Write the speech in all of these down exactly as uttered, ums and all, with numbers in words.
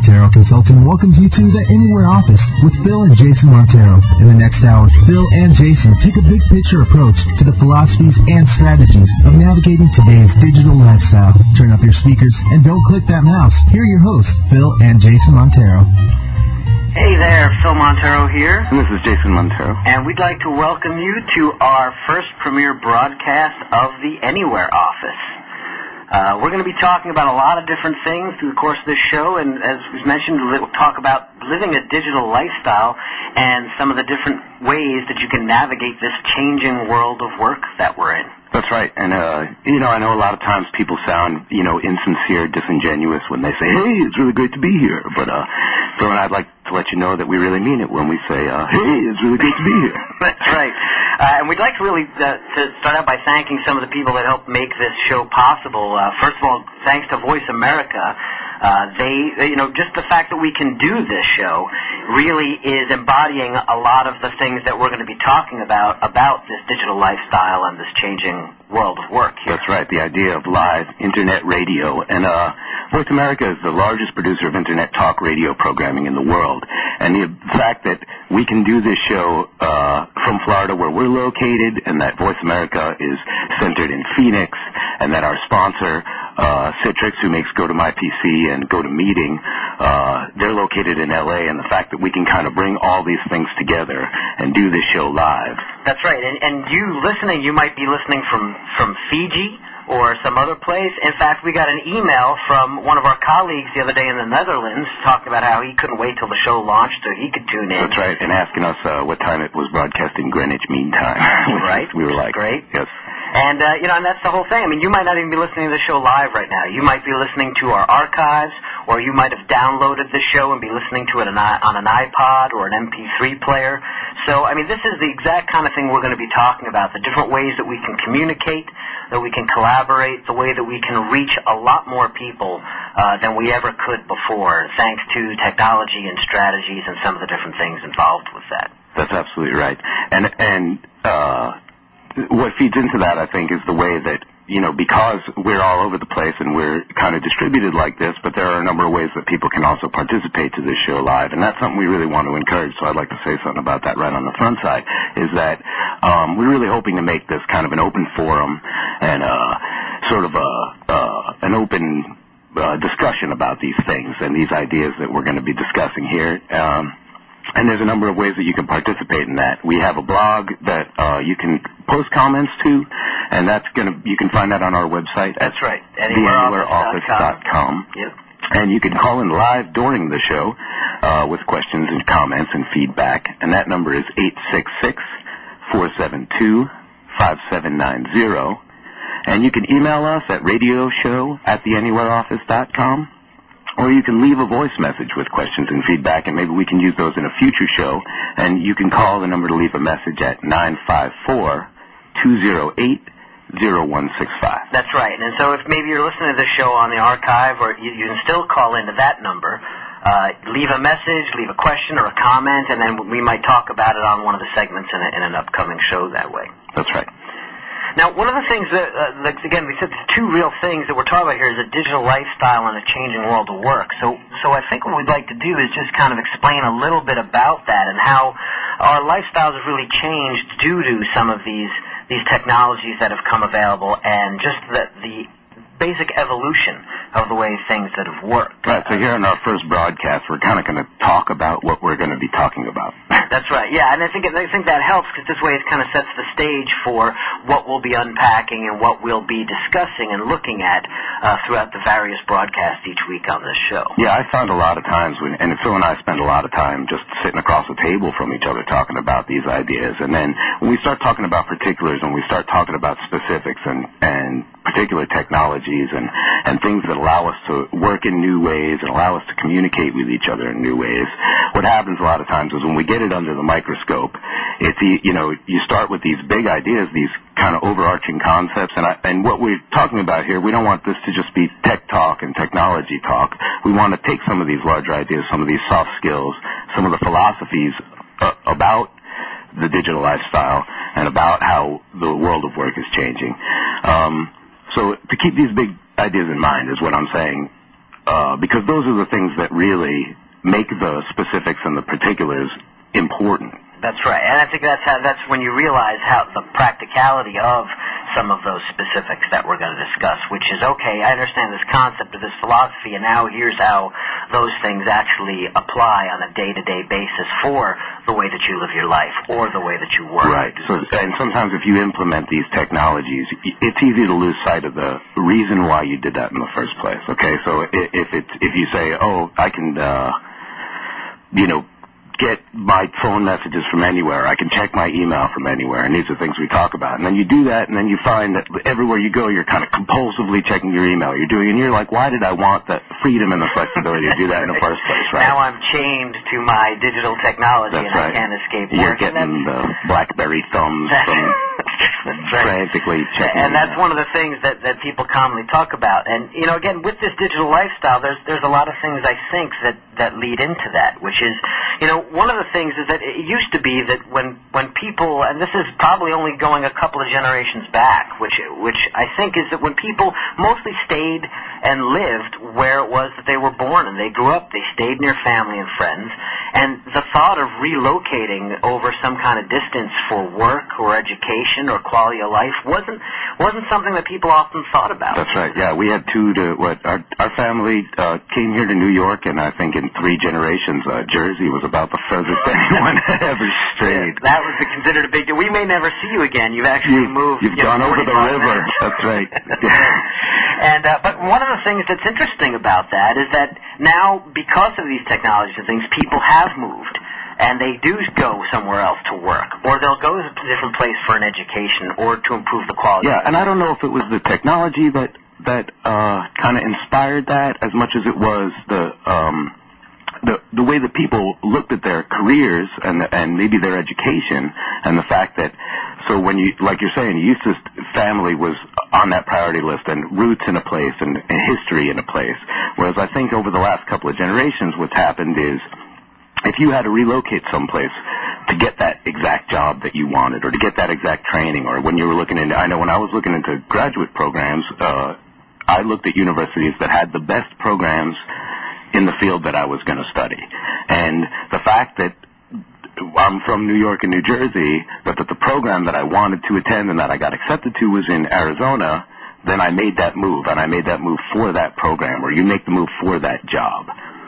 Montero Consulting welcomes you to the Anywhere office with Phil and Jason Montero. In the next hour, Phil and Jason take a big picture approach to the philosophies and strategies of navigating today's digital lifestyle. Turn up your speakers and don't click that mouse. Here are your hosts, Phil and Jason Montero. Hey there, Phil Montero here. And this is Jason Montero. And we'd like to welcome you to our first premiere broadcast of the Anywhere office. Uh, we're going to be talking about a lot of different things through the course of this show, and as was mentioned, we'll talk about living a digital lifestyle and some of the different ways that you can navigate this changing world of work that we're in. That's right, and, uh, you know, I know a lot of times people sound, you know, insincere, disingenuous when they say, hey, it's really great to be here, but, uh, Phil and I'd like to let you know that we really mean it when we say, uh, hey, it's really great to be here. That's right. Uh, and we'd like to really uh, to start out by thanking some of the people that helped make this show possible. Uh, first of all, thanks to Voice America. Uh, they, you know, just the fact that we can do this show really is embodying a lot of the things that we're going to be talking about, about this digital lifestyle and this changing world of work here. That's right, the idea of live Internet radio. And uh, Voice America is the largest producer of Internet talk radio programming in the world. And the fact that we can do this show uh, from Florida where we're located, and that Voice America is centered in Phoenix, and that our sponsor, uh, Citrix, who makes GoToMyPC and GoToMeeting, uh, they're located in L A, and the fact that we can kind of bring all these things together and do this show live. That's right, and, and you listening, you might be listening from, from Fiji or some other place. In fact, we got an email from one of our colleagues the other day in the Netherlands talking about how he couldn't wait till the show launched so he could tune in. That's right, and asking us uh, what time it was broadcasting Greenwich Mean Time. Right. We were like, great. Yes. And, uh, you know, and that's the whole thing. I mean, you might not even be listening to the show live right now. You might be listening to our archives, or you might have downloaded the show and be listening to it on an iPod or an M P three player. So, I mean, this is the exact kind of thing we're going to be talking about, the different ways that we can communicate, that we can collaborate, the way that we can reach a lot more people uh, than we ever could before, thanks to technology and strategies and some of the different things involved with that. That's absolutely right. And, and, uh, what feeds into that, I think, is the way that, you know, because we're all over the place and we're kind of distributed like this, but there are a number of ways that people can also participate to this show live, and that's something we really want to encourage, so I'd like to say something about that right on the front side, is that um, we're really hoping to make this kind of an open forum and uh, sort of a, uh, an open uh, discussion about these things and these ideas that we're going to be discussing here. Um, And there's a number of ways that you can participate in that. We have a blog that uh, you can post comments to, and that's gonna you can find that on our website. That's right, the anywhere office dot com. Yep. And you can call in live during the show uh, with questions and comments and feedback, and that number is eight six six, four seven two, five seven nine zero. And you can email us at radio show at the anywhere office dot com. Or you can leave a voice message with questions and feedback, and maybe we can use those in a future show. And you can call the number to leave a message at nine five four, two zero eight, zero one six five. That's right. And so if maybe you're listening to this show on the archive, or you, you can still call into that number, uh, leave a message, leave a question or a comment, and then we might talk about it on one of the segments in, a, in an upcoming show that way. That's right. Now, one of the things that, uh, that, again, we said the two real things that we're talking about here is a digital lifestyle and a changing world of work. So, so I think what we'd like to do is just kind of explain a little bit about that and how our lifestyles have really changed due to some of these these technologies that have come available and just the, the basic evolution of the way things that have worked. Right, so here in our first broadcast, we're kind of going to talk about what we're going to be talking about. That's right, yeah, and I think I think that helps because this way it kind of sets the stage for what we'll be unpacking and what we'll be discussing and looking at uh, throughout the various broadcasts each week on this show. Yeah, I found a lot of times when, and Phil and I spend a lot of time just sitting across the table from each other talking about these ideas, and then when we start talking about particulars and we start talking about specifics and, and particular technologies and, and things that allow us to work in new ways and allow us to communicate with each other in new ways, what happens a lot of times is when we get it under the microscope, it's, you know, you start with these big ideas, these kind of overarching concepts, and, I, and what we're talking about here, we don't want this to just be tech talk and technology talk. We want to take some of these larger ideas, some of these soft skills, some of the philosophies uh, about the digital lifestyle and about how the world of work is changing. Um, so to keep these big ideas in mind is what I'm saying. uh, because those are the things that really make the specifics and the particulars important. That's right, and I think that's how, that's when you realize how the practicality of some of those specifics that we're going to discuss, which is, okay, I understand this concept of this philosophy, and now here's how those things actually apply on a day-to-day basis for the way that you live your life or the way that you work. Right, so, and sometimes if you implement these technologies, it's easy to lose sight of the reason why you did that in the first place, okay? So if it's, if you say, oh, I can, uh, you know, get my phone messages from anywhere, I can check my email from anywhere, and these are things we talk about. And then you do that, and then you find that everywhere you go, you're kind of compulsively checking your email. You're doing, and you're like, why did I want the freedom and the flexibility to do that in the first place, right? Now I'm chained to my digital technology, That's and right. I can't escape work. You're getting the BlackBerry thumbs from frantically checking. And that's one of the things that, that people commonly talk about. And, you know, again, with this digital lifestyle, there's there's a lot of things, I think, that, that lead into that, which is, you know, one of the things is that it used to be that when, when people, and this is probably only going a couple of generations back, which which I think is that when people mostly stayed and lived where it was that they were born and they grew up, they stayed near family and friends, and the thought of relocating over some kind of distance for work or education or quality of life wasn't wasn't something that people often thought about. That's right. Yeah, we had two to what our our family uh, came here to New York, and I think in three generations, uh, Jersey was about the furthest anyone had ever strayed. Yeah, that was the, considered a big deal. We may never see you again. You've actually you, moved. You've you gone know, over the river. minutes. That's right. And uh, but one of the things that's interesting about that is that now, because of these technologies and things, people have moved. And they do go somewhere else to work, or they'll go to a different place for an education, or to improve the quality. Yeah, and I don't know if it was the technology that that uh, kind of inspired that as much as it was the um, the the way that people looked at their careers and and maybe their education, and the fact that so when you, like you're saying, you used to family was on that priority list, and roots in a place, and, and history in a place. Whereas I think over the last couple of generations, what's happened is, if you had to relocate someplace to get that exact job that you wanted, or to get that exact training, or when you were looking into, I know when I was looking into graduate programs, uh, I looked at universities that had the best programs in the field that I was going to study. And the fact that I'm from New York and New Jersey, but that the program that I wanted to attend and that I got accepted to was in Arizona, then I made that move, and I made that move for that program, or you make the move for that job.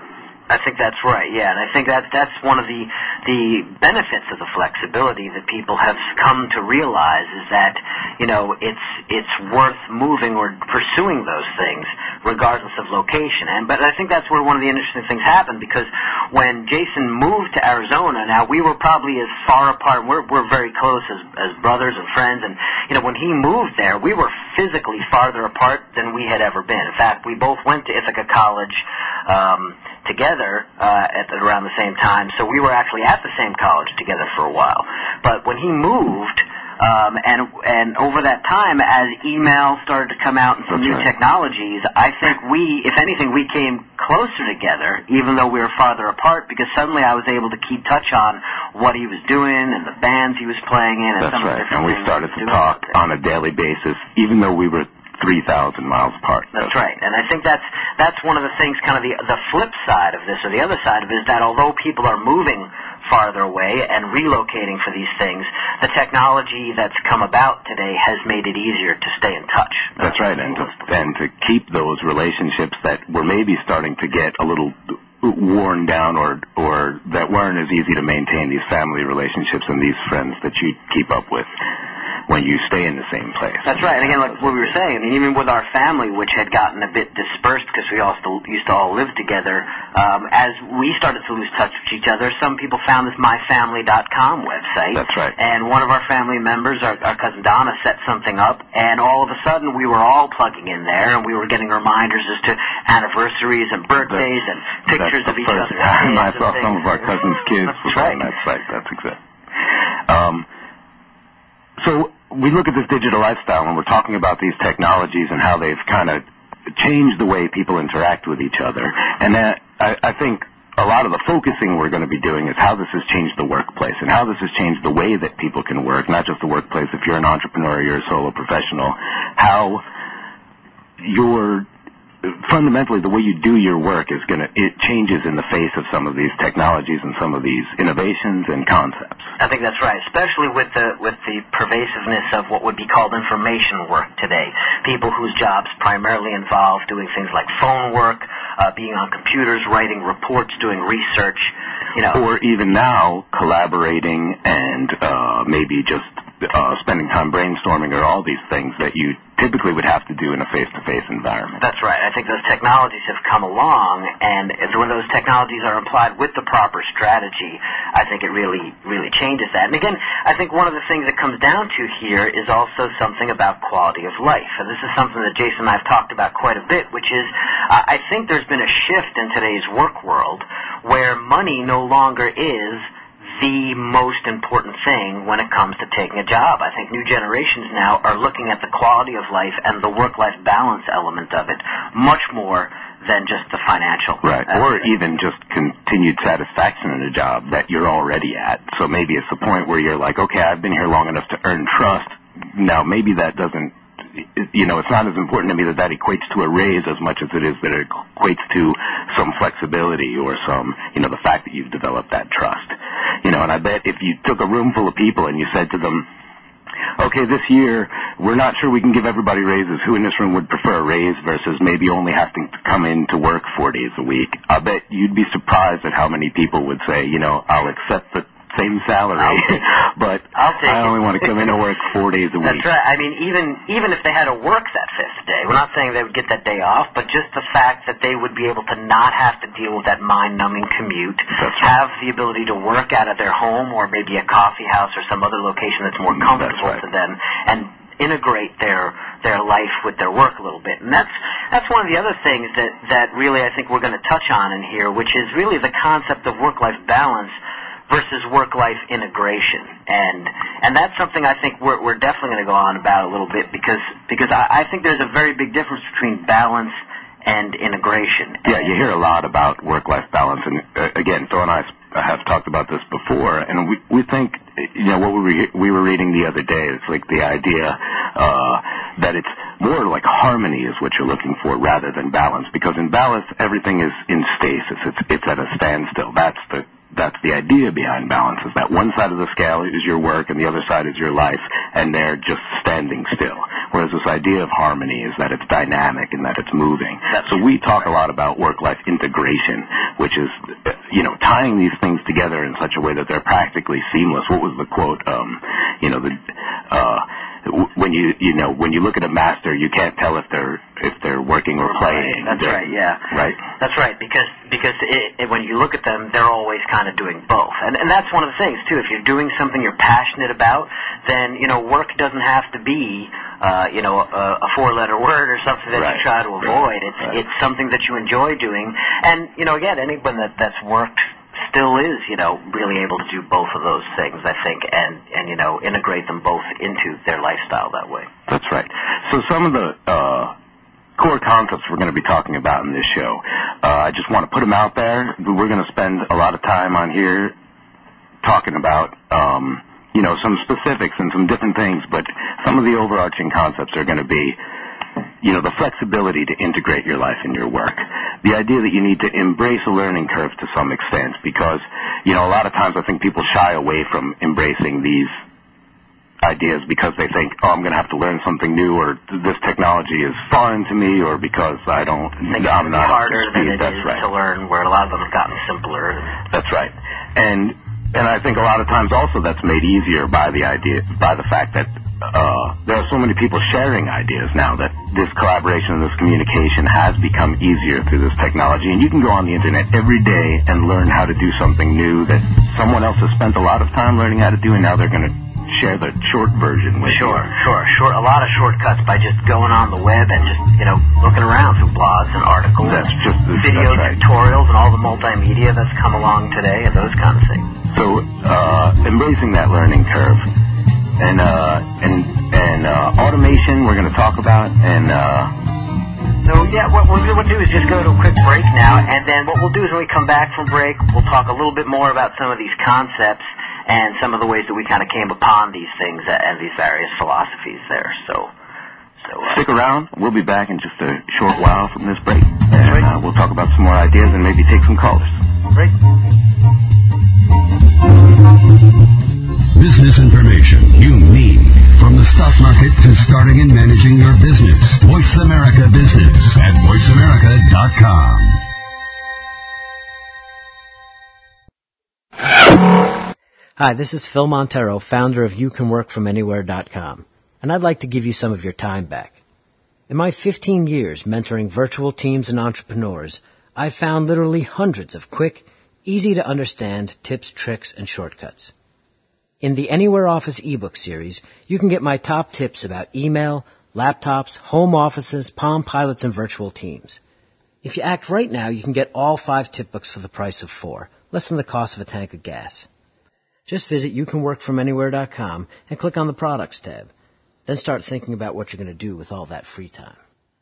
I think that's right, yeah, and I think that that's one of the the benefits of the flexibility that people have come to realize is that, you know, it's it's worth moving or pursuing those things regardless of location. And but I think that's where one of the interesting things happened, because when Jason moved to Arizona, now we were probably as far apart, we're we're very close as as brothers and friends, and you know, when he moved there, we were physically farther apart than we had ever been. In fact, we both went to Ithaca College um together uh, at the, around the same time, so we were actually at the same college together for a while. But when he moved, um, and and over that time, as email started to come out and some That's new right. technologies, I think we, if anything, we came closer together, even though we were farther apart, because suddenly I was able to keep touch on what he was doing and the bands he was playing in. And That's some right, of the different and we things started he to was talk doing. on a daily basis, even though we were three thousand miles apart. That's right, and I think that's that's one of the things, kind of the the flip side of this, or the other side of it, is that although people are moving farther away and relocating for these things, the technology that's come about today has made it easier to stay in touch. That's right, and to, and to keep those relationships that were maybe starting to get a little worn down, or or that weren't as easy to maintain, these family relationships and these friends that you keep up with when you stay in the same place. That's right. And again, like what we were saying, I mean, even with our family, which had gotten a bit dispersed because we all still used to all live together, um, as we started to lose touch with each other, some people found this my family dot com website. That's right. And one of our family members, our, our cousin Donna, set something up, and all of a sudden we were all plugging in there, and we were getting reminders as to anniversaries and birthdays That's, and pictures of each first other's time I kids saw and some things. of our cousins' kids That's was right. on that site. That's exact. Um, so we look at this digital lifestyle, and we're talking about these technologies and how they've kind of changed the way people interact with each other. And that, I, I think a lot of the focusing we're going to be doing is how this has changed the workplace, and how this has changed the way that people can work, not just the workplace. If you're an entrepreneur, you're a solo professional, how your fundamentally the way you do your work is going to, it changes in the face of some of these technologies and some of these innovations and concepts. I think that's right, especially with the with the pervasiveness of what would be called information work today. People whose jobs primarily involve doing things like phone work, uh, being on computers, writing reports, doing research, you know. Or even now, collaborating and uh, maybe just uh, spending time brainstorming or all these things that you typically would have to do in a face-to-face environment. That's right. I think those technologies have come along, and when those technologies are applied with the proper strategy, I think it really, really changes that. And again, I think one of the things that comes down to here is also something about quality of life. And this is something that Jason and I have talked about quite a bit, which is uh, I think there's been a shift in today's work world where money no longer is the most important thing when it comes to taking a job. I think new generations now are looking at the quality of life and the work-life balance element of it much more than just the financial. Right, or even just continued satisfaction in a job that you're already at. So maybe it's the point where you're like, okay, I've been here long enough to earn trust. Now, maybe that doesn't, you know, it's not as important to me that that equates to a raise as much as it is that it equates to some flexibility or some, you know, the fact that you've developed that trust. You know, and I bet if you took a room full of people and you said to them, okay, this year we're not sure we can give everybody raises. Who in this room would prefer a raise versus maybe only having to come in to work four days a week? I bet you'd be surprised at how many people would say, you know, I'll accept the same salary, but I'll take I only it. want to come in and work four days a week. That's right. I mean, even even if they had to work that fifth day, we're not saying they would get that day off, but just the fact that they would be able to not have to deal with that mind-numbing commute, That's have right. the ability to work out of their home or maybe a coffee house or some other location that's more comfortable That's right. to them, and integrate their their life with their work a little bit. And that's that's one of the other things that, that really I think we're going to touch on in here, which is really the concept of work-life balance versus work-life integration, and and that's something I think we're we're definitely going to go on about a little bit because because I, I think there's a very big difference between balance and integration. Yeah, you hear a lot about work-life balance, and uh, again, Phil and I have talked about this before, and we we think, you know, what we were, we were reading the other day, it's like the idea uh, that it's more like harmony is what you're looking for rather than balance, because in balance everything is in stasis, it's it's at a standstill. That's the That's the idea behind balance, is that one side of the scale is your work and the other side is your life, and they're just standing still. Whereas this idea of harmony is that it's dynamic and that it's moving. That's so we talk a lot about work-life integration, which is, you know, tying these things together in such a way that they're practically seamless. What was the quote? Um, you know, the... Uh, when you you know when you look at a master, you can't tell if they're if they're working or playing. That's they're, right. Yeah. Right. That's right. Because because it, it, when you look at them, they're always kind of doing both, and and that's one of the things too. If you're doing something you're passionate about, then you know work doesn't have to be uh, you know a, a four-letter word or something that right. you try to avoid. It's right. it's something that you enjoy doing, and you know again, anyone that that's worked still is, you know, really able to do both of those things, I think, and, and you know, integrate them both into their lifestyle that way. That's right. So some of the uh, core concepts we're going to be talking about in this show, uh, I just want to put them out there. We're going to spend a lot of time on here talking about, um, you know, some specifics and some different things, but some of the overarching concepts are going to be, you know, the flexibility to integrate your life and your work. The idea that you need to embrace a learning curve to some extent because, you know, a lot of times I think people shy away from embracing these ideas because they think, oh, I'm going to have to learn something new, or this technology is foreign to me, or because I don't, think I'm it's not harder than it That's is right. to learn, where a lot of them have gotten simpler. That's right. And and I think a lot of times also that's made easier by the idea, by the fact that uh, there are so many people sharing ideas now that this collaboration and this communication has become easier through this technology. And you can go on the internet every day and learn how to do something new that someone else has spent a lot of time learning how to do, and now they're going to share the short version with Sure, you. sure, sure. A lot of shortcuts by just going on the web and just, you know, looking around through blogs and articles, That's just videos, that's right. tutorials, and all the multimedia that's come along today, and those kind of things. So uh, embracing that learning curve. And uh, and and uh, automation we're going to talk about, and uh, so yeah, what we'll, we'll do is just go to a quick break now, and then what we'll do is when we come back from break, we'll talk a little bit more about some of these concepts and some of the ways that we kind of came upon these things and these various philosophies there. So So, uh, stick around. We'll be back in just a short while from this break. And uh, we'll talk about some more ideas and maybe take some callers. Great. Business information you need. From the stock market to starting and managing your business. Voice America Business at voice america dot com. Hi, this is Phil Montero, founder of you can work from anywhere dot com, and I'd like to give you some of your time back. In my fifteen years mentoring virtual teams and entrepreneurs, I've found literally hundreds of quick, easy-to-understand tips, tricks, and shortcuts. In the Anywhere Office ebook series, you can get my top tips about email, laptops, home offices, Palm Pilots, and virtual teams. If you act right now, you can get all five tip books for the price of four, less than the cost of a tank of gas. Just visit you can work from anywhere dot com and click on the Products tab. Then start thinking about what you're going to do with all that free time.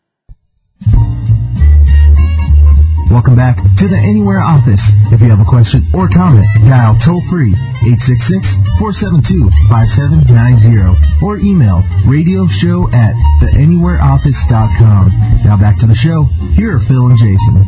Welcome back to the Anywhere Office. If you have a question or comment, dial toll-free eight six six, four seven two, five seven nine zero or email radio show at the anywhere office dot com. Now back to the show. Here are Phil and Jason.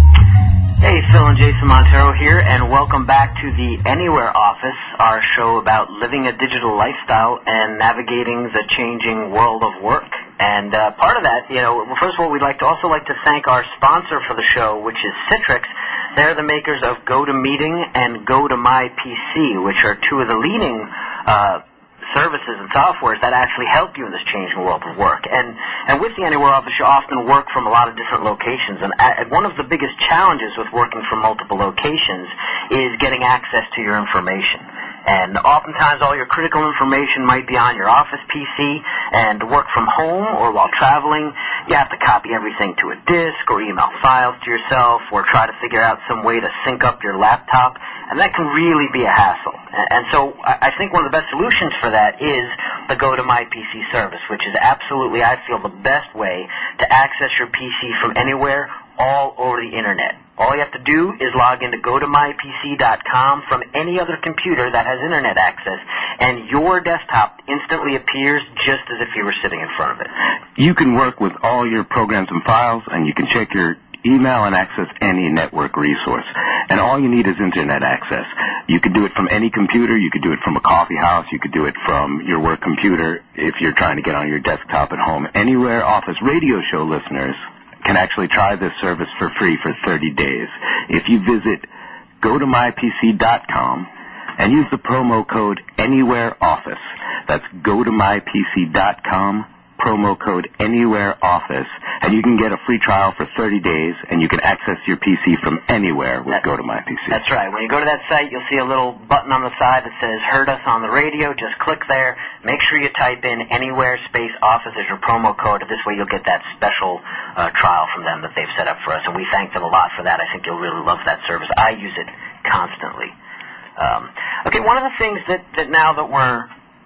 Hey, Phil and Jason Montero here, and welcome back to the Anywhere Office, our show about living a digital lifestyle and navigating the changing world of work. And uh, part of that, you know, well, first of all, we'd like to also like to thank our sponsor for the show, which is Citrix. They're the makers of GoToMeeting and GoToMyPC, which are two of the leading uh services and softwares that actually help you in this changing world of work. And and with the Anywhere Office, you often work from a lot of different locations. And at, one of the biggest challenges with working from multiple locations is getting access to your information. And oftentimes all your critical information might be on your office P C, and to work from home or while traveling, you have to copy everything to a disk or email files to yourself or try to figure out some way to sync up your laptop, and that can really be a hassle. And so I think one of the best solutions for that is the GoToMyPC service, which is absolutely, I feel, the best way to access your P C from anywhere all over the Internet. All you have to do is log into go to my p c dot com from any other computer that has Internet access, and your desktop instantly appears just as if you were sitting in front of it. You can work with all your programs and files, and you can check your email and access any network resource. And all you need is Internet access. You could do it from any computer. You could do it from a coffee house. You could do it from your work computer if you're trying to get on your desktop at home. Anywhere Office radio show listeners can actually try this service for free for thirty days. If you visit go to my p c dot com and use the promo code ANYWHEREOFFICE, that's go to my p c dot com, promo code ANYWHEREOFFICE, and you can get a free trial for thirty days, and you can access your P C from anywhere with GoToMyPC. That's right. When you go to that site, you'll see a little button on the side that says Heard Us on the Radio. Just click there. Make sure you type in Anywhere Space Office as your promo code. This way you'll get that special uh, trial from them that they've set up for us, and we thank them a lot for that. I think you'll really love that service. I use it constantly. Um, okay, one of the things that, that now that we're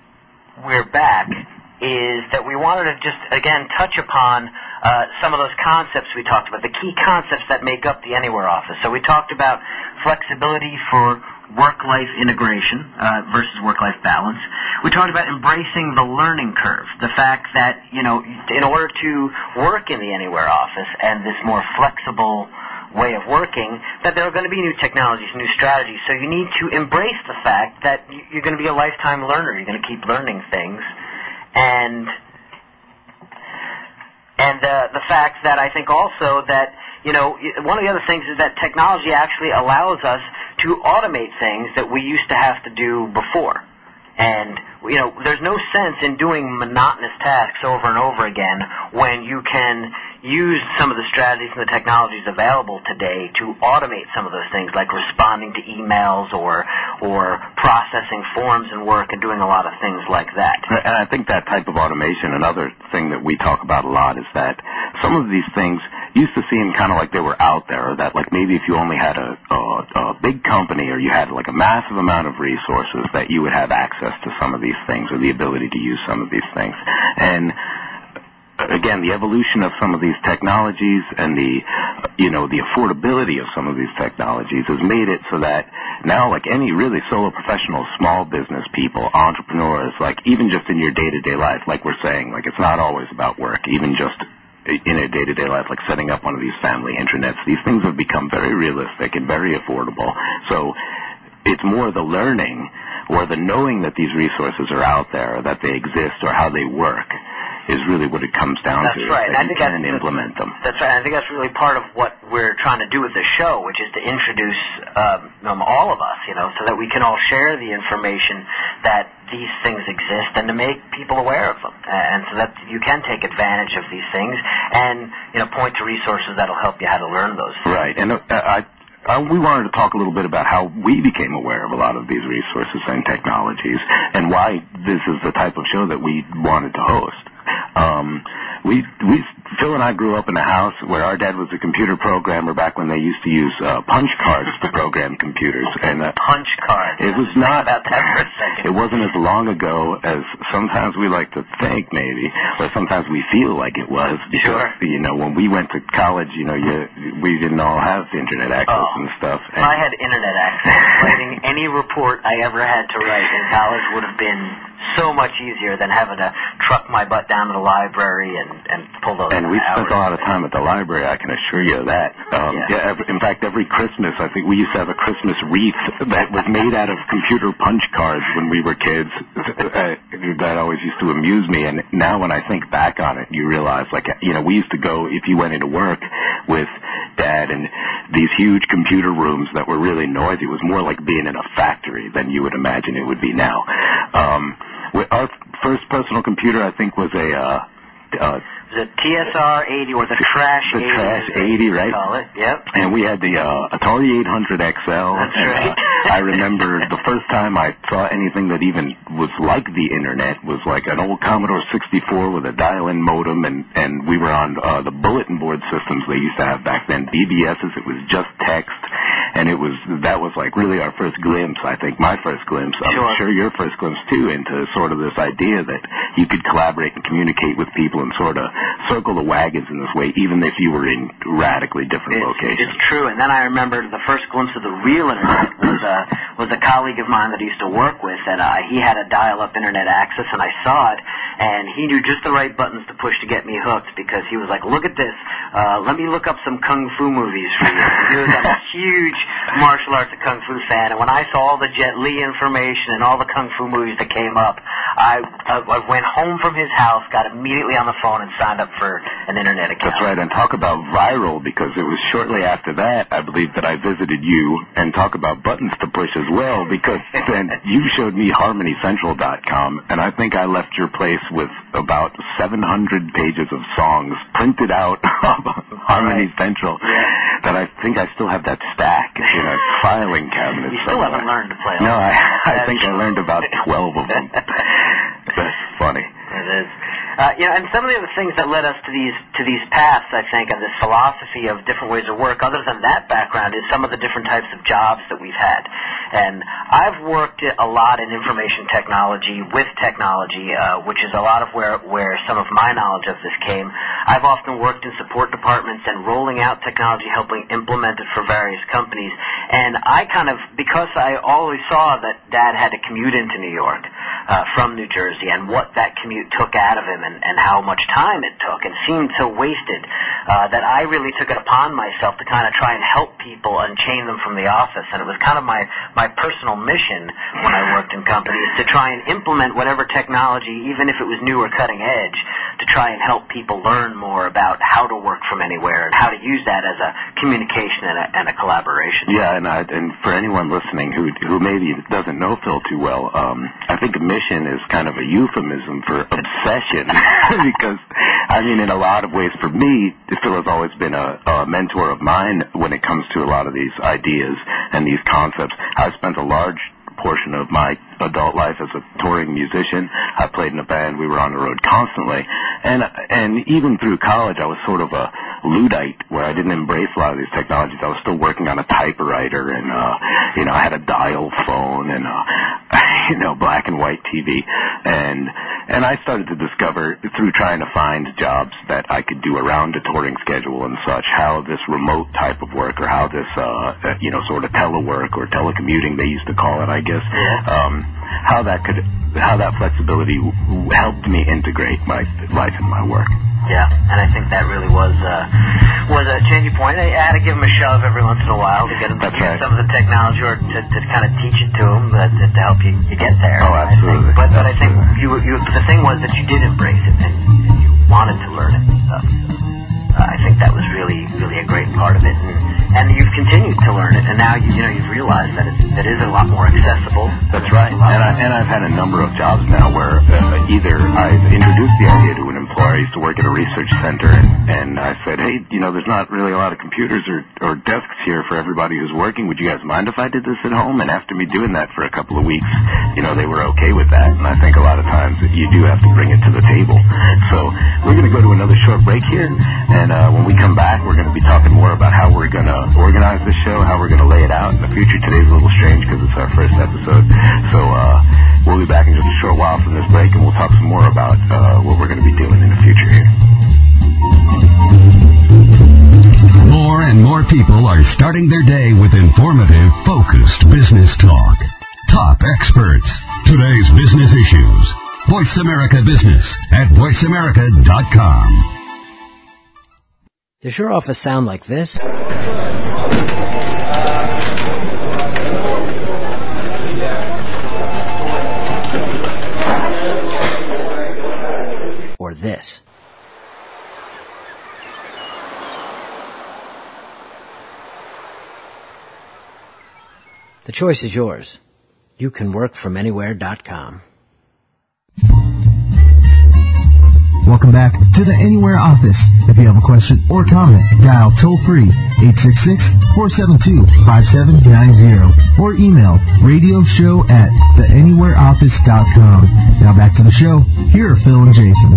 we're back is that we wanted to just, again, touch upon uh, some of those concepts we talked about, the key concepts that make up the Anywhere Office. So we talked about flexibility for work-life integration uh, versus work-life balance. We talked about embracing the learning curve, the fact that, you know, in order to work in the Anywhere Office and this more flexible way of working, that there are going to be new technologies, new strategies. So you need to embrace the fact that you're going to be a lifetime learner. You're going to keep learning things. And and uh, the fact that I think also that, you know, one of the other things is that technology actually allows us to automate things that we used to have to do before. And, you know, there's no sense in doing monotonous tasks over and over again when you can use some of the strategies and the technologies available today to automate some of those things, like responding to emails or or processing forms and work and doing a lot of things like that. And I think that type of automation, another thing that we talk about a lot, is that some of these things used to seem kind of like they were out there, or that like maybe if you only had a, a, a big company or you had like a massive amount of resources that you would have access to some of these things or the ability to use some of these things. And again, the evolution of some of these technologies and the you know, the affordability of some of these technologies has made it so that now, like any really solo professional, small business people, entrepreneurs, like even just in your day-to-day life, like we're saying, like it's not always about work, even just in a day-to-day life, like setting up one of these family intranets, these things have become very realistic and very affordable. So it's more the learning or the knowing that these resources are out there, or that they exist, or how they work, is really what it comes down that's to. That's right. That I think you can that's, implement them. That's right. I think that's really part of what we're trying to do with the show, which is to introduce um, um, all of us, you know, so that we can all share the information that these things exist and to make people aware of them, and so that you can take advantage of these things and, you know, point to resources that'll help you how to learn those things. Right. And uh, I. Uh, we wanted to talk a little bit about how we became aware of a lot of these resources and technologies, and why this is the type of show that we wanted to host. Um, we, we, Phil and I grew up in a house where our dad was a computer programmer back when they used to use uh, punch cards to program computers. And uh, punch cards. It was not. About that for a second. It wasn't as long ago as sometimes we like to think, maybe, or sometimes we feel like it was. Because, sure. You know, when we went to college, you know, you, we didn't all have internet access oh. and stuff. And if I had internet access, writing any report I ever had to write in college would have been so much easier than having to truck my butt down to the library and, and pull those And we hours. spent a lot of time at the library, I can assure you of that. Um, yeah. yeah, every, in fact, every Christmas, I think we used to have a Christmas wreath that was made out of computer punch cards when we were kids. Uh, that always used to amuse me. And now when I think back on it, you realize, like, you know, we used to go, if you went into work with Dad and these huge computer rooms that were really noisy, it was more like being in a factory than you would imagine it would be now. Um, Our first personal computer, I think, was a uh, uh, the T S R eighty or the Trash the eighty. The Trash eighty, right? Call it. Yep. And we had the uh, Atari eight hundred X L. That's and, right. uh, I remember the first time I saw anything that even was like the internet was like an old Commodore sixty-four with a dial-in modem, and, and we were on uh, the bulletin board systems they used to have back then, B B S's. It was just text. And it was, that was like really our first glimpse, I think, my first glimpse. I'm sure. sure your first glimpse, too, into sort of this idea that you could collaborate and communicate with people and sort of circle the wagons in this way, even if you were in radically different it's, locations. It's true. And then I remember the first glimpse of the real internet was a, was a colleague of mine that I used to work with, and uh, he had a dial-up internet access, and I saw it, and he knew just the right buttons to push to get me hooked, because he was like, look at this, uh, let me look up some Kung Fu movies for you. He was a huge martial arts and Kung Fu fan, and when I saw all the Jet Li information and all the Kung Fu movies that came up, I, I, I went home from his house, got immediately on the phone, and signed up for an internet account. That's right, and talk about viral, because it was shortly after that, I believe, that I visited you, and talk about buttons to push as well, because then you showed me Harmony Central dot com, and I think I left your place with about seven hundred pages of songs printed out of Harmony right. Central, yeah. that I think I still have that stack in a filing cabinet. You still somewhere. haven't learned to play. No, I, I That's think I learned about twelve of them. That's funny. It is. Uh, you know, and some of the other things that led us to these to these paths, I think, and this philosophy of different ways of work, other than that background, is some of the different types of jobs that we've had. And I've worked a lot in information technology with technology, uh, which is a lot of where, where some of my knowledge of this came. I've often worked in support departments and rolling out technology, helping implement it for various companies. And I kind of, because I always saw that Dad had to commute into New York uh, from New Jersey, and what that commute took out of him, and, and how much time it took, and seemed so wasted, uh, that I really took it upon myself to kind of try and help people unchain them from the office. And it was kind of my, my personal mission when I worked in companies, to try and implement whatever technology, even if it was new or cutting edge, to try and help people learn more about how to work from anywhere and how to use that as a communication and a, and a collaboration. Yeah, and, I, and for anyone listening who who maybe doesn't know Phil too well, um, I think mission is kind of a euphemism for obsession, because, I mean, in a lot of ways, for me, Phil has always been a, a mentor of mine when it comes to a lot of these ideas and these concepts. I've spent a large portion of my adult life as a touring musician. I played in a band. We were on the road constantly. And and even through college, I was sort of a Luddite, where I didn't embrace a lot of these technologies. I was still working on a typewriter, and, uh, you know, I had a dial phone, and, uh, you know, black and white T V. And and I started to discover through trying to find jobs that I could do around a touring schedule and such, how this remote type of work, or how this, uh, you know, sort of telework or telecommuting, they used to call it, I guess, um, how that could, how that flexibility w- helped me integrate my life and my work. Yeah, and I think that really was uh, was a changing point. I had to give him a shove every once in a while to get him to That's use right. some of the technology, or to, to kind of teach it to him, uh, to, to help you, you get there. Oh, absolutely. I think. But, but I think Absolutely. you, you, the thing was that you did embrace it, and, and you wanted to learn it and stuff. Uh, I think that was really, really a great part of it, and, and you've continued to learn it, and now you, you know you've realized that it's, that it is a lot more accessible. That's right. And, I, and I've had a number of jobs now where uh, either I've introduced the idea to an employer. I used to work at a research center, and, and I said, hey, you know, there's not really a lot of computers or, or desks here for everybody who's working. Would you guys mind if I did this at home? And after me doing that for a couple of weeks, you know, they were okay with that. And I think a lot of times you do have to bring it to the table. So we're going to go to another short break here, and uh, when we come back, we're going to be talking more about how we're going to organize this show, how we're going to lay it out in the future. Today's a little strange because it's our first episode. So uh, we'll be back in just a short while from this break, and we'll talk some more about uh, what we're going to be doing in the future here. More and more people are starting their day with informative, focused business talk. Top experts. Today's business issues. Voice America Business at voice america dot com. Does your office sound like this? Or this? The choice is yours. You can work from anywhere dot com. Welcome back to the Anywhere office. If you have a question or comment, dial toll-free eight six six, four seven two, five seven nine zero or email radio show at the anywhere office dot com. Now back to the show. Here are Phil and Jason.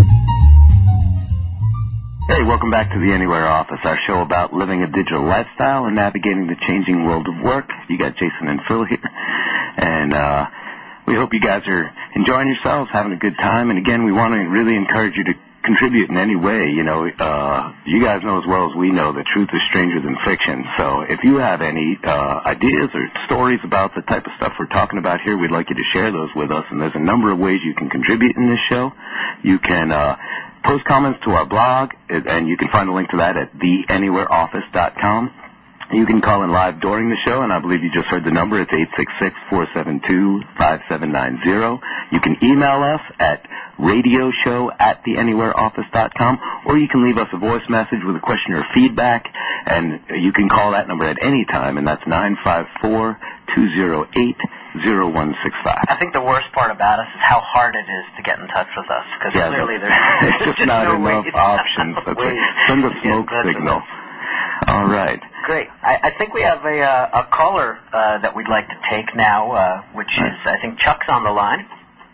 Hey, welcome back to the Anywhere Office, our show about living a digital lifestyle and navigating the changing world of work. You got Jason and Phil here, and uh, we hope you guys are enjoying yourselves, having a good time. And again, we want to really encourage you to contribute in any way. You know, uh, you guys know as well as we know that truth is stranger than fiction. So if you have any uh, ideas or stories about the type of stuff we're talking about here, we'd like you to share those with us. And there's a number of ways you can contribute in this show. You can uh, post comments to our blog, and you can find a link to that at the anywhere office dot com. You can call in live during the show, and I believe you just heard the number. It's eight six six, four seven two, five seven nine zero. You can email us at radio show at the anywhere office dot com, or you can leave us a voice message with a question or feedback, and you can call that number at any time, and that's nine five four, two zero eight, zero one six five. I think the worst part about us is how hard it is to get in touch with us, because Yeah, clearly but- there's, it's just there's not no enough way, options. That's way right. Send a to get in smoke touch with signal. us. All right. Great. I, I think we have a uh, a caller uh, that we'd like to take now, uh, which is, I think Chuck's on the line.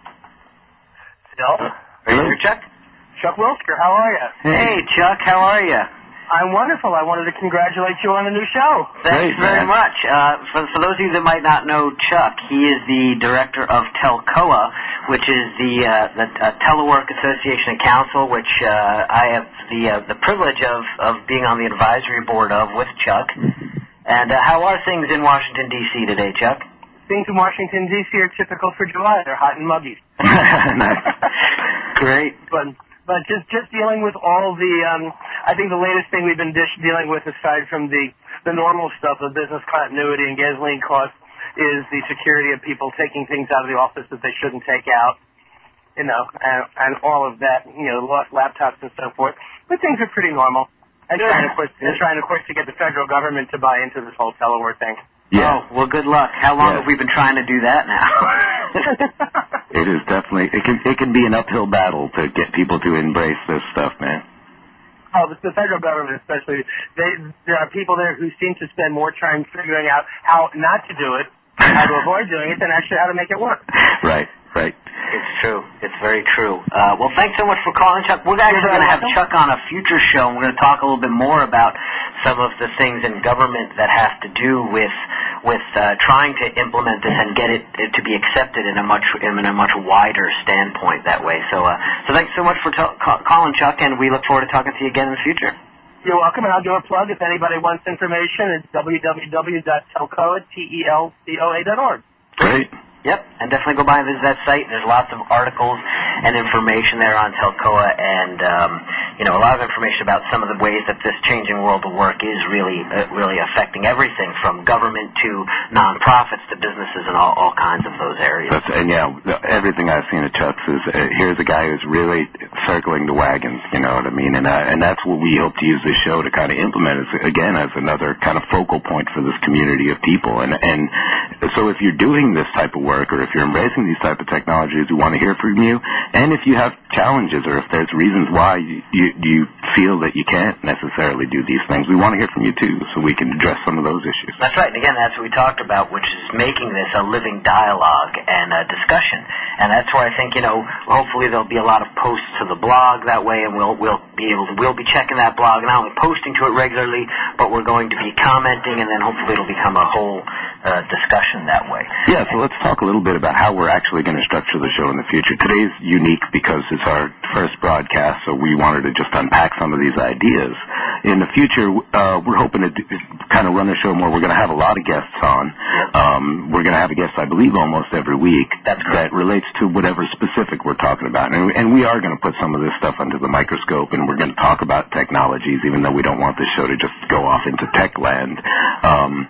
Phil? Are you here, Chuck? Chuck Wilsker, how are you? Hey, Chuck, how are you? I'm wonderful. I wanted to congratulate you on the new show. Thanks Great, very man. much. Uh, for, for those of you that might not know Chuck, he is the director of Telcoa, which is the, uh, the uh, Telework Association and Council, which uh, I have the uh, the privilege of, of being on the advisory board of with Chuck. And uh, how are things in Washington, D C today, Chuck? Things in Washington, D C are typical for July. They're hot and muggy. Nice. Great. But but just just dealing with all the, um, I think the latest thing we've been dish, dealing with, aside from the, the normal stuff of business continuity and gasoline costs, is the security of people taking things out of the office that they shouldn't take out, you know, and, and all of that, you know, lost laptops and so forth. But things are pretty normal. And Good. trying, of course, and trying, of course, to get the federal government to buy into this whole telework thing. Yeah. Oh, well, good luck. How long Yeah. have we been trying to do that now? It is definitely, it can it can be an uphill battle to get people to embrace this stuff, man. Oh, the, the federal government especially, they, there are people there who seem to spend more time figuring out how not to do it, how to avoid doing it, than actually how to make it work. Right, right. It's true. It's very true. Uh, well, thanks so much for calling, Chuck. We're actually going to have Chuck on a future show, and we're going to talk a little bit more about some of the things in government that have to do with with uh, trying to implement this and get it, it to be accepted in a much in a much wider standpoint that way. So, uh, so thanks so much for t- call- calling, Chuck, and we look forward to talking to you again in the future. You're welcome, and I'll do a plug if anybody wants information. It's w w w dot telcoa, T E L C O A dot org. Great. Yep, and definitely go by and visit that site. There's lots of articles and information there on Telcoa, and um, you know, a lot of information about some of the ways that this changing world of work is really, uh, really affecting everything from government to nonprofits to businesses and all, all kinds of those areas. That's, and yeah, everything I've seen at Chuck's is uh, here's a guy who's really circling the wagons. You know what I mean? And uh, and that's what we hope to use this show to kind of implement, is again as another kind of focal point for this community of people. And and so if you're doing this type of work, or if you're embracing these type of technologies, we want to hear from you. And if you have challenges, or if there's reasons why you, you, you feel that you can't necessarily do these things, we want to hear from you too, so we can address some of those issues. That's right. And again, that's what we talked about, which is making this a living dialogue and a discussion. And that's where I think, you know, hopefully there'll be a lot of posts to the blog that way, and we'll we'll be able to we'll be checking that blog, not only posting to it regularly, but we're going to be commenting, and then hopefully it'll become a whole uh, discussion that way. Yeah, so let's talk a little bit about how we're actually going to structure the show in the future. Today's unique because it's our first broadcast, so we wanted to just unpack some of these ideas. In the future, uh, we're hoping to do, kind of run the show more. We're going to have a lot of guests on. Um, we're going to have a guest, I believe, almost every week. That's correct. That relates to whatever specific we're talking about. And, and we are going to put some of this stuff under the microscope, and we're going to talk about technologies, even though we don't want this show to just go off into tech land. Um,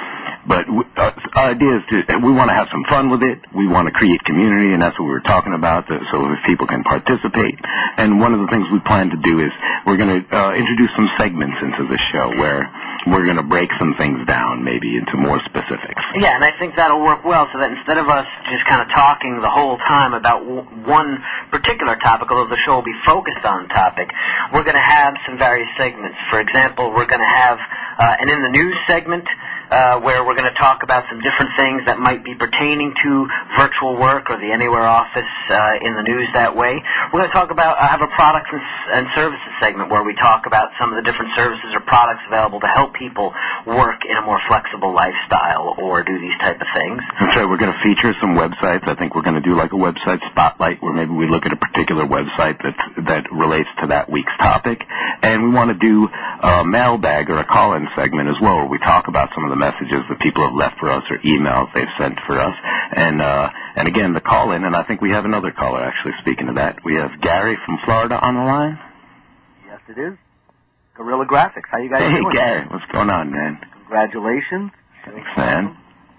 But uh, our idea is to, we want to have some fun with it. We want to create community, and that's what we were talking about, so if people can participate. And one of the things we plan to do is we're going to uh, introduce some segments into the show where we're going to break some things down, maybe into more specifics. Yeah, and I think that'll work well, so that instead of us just kind of talking the whole time about w- one particular topic, although the show will be focused on a topic, we're going to have some various segments. For example, we're going to have uh, an In the News segment, Uh, where we're going to talk about some different things that might be pertaining to virtual work or the Anywhere office uh, in the news that way. We're going to talk about, uh, have a products and, and services segment where we talk about some of the different services or products available to help people work in a more flexible lifestyle or do these type of things. That's right. We're going to feature some websites. I think we're going to do like a website spotlight where maybe we look at a particular website that that relates to that week's topic. And we want to do a mailbag or a call-in segment as well, where we talk about some of the messages that people have left for us or emails they've sent for us. And uh, and again, the call-in, and I think we have another caller actually speaking to that. We have Gary from Florida on the line. Yes, it is. Guerrilla Graphics. How you guys hey, doing? Hey, Gary. What's going on, man? Congratulations. Thanks, man.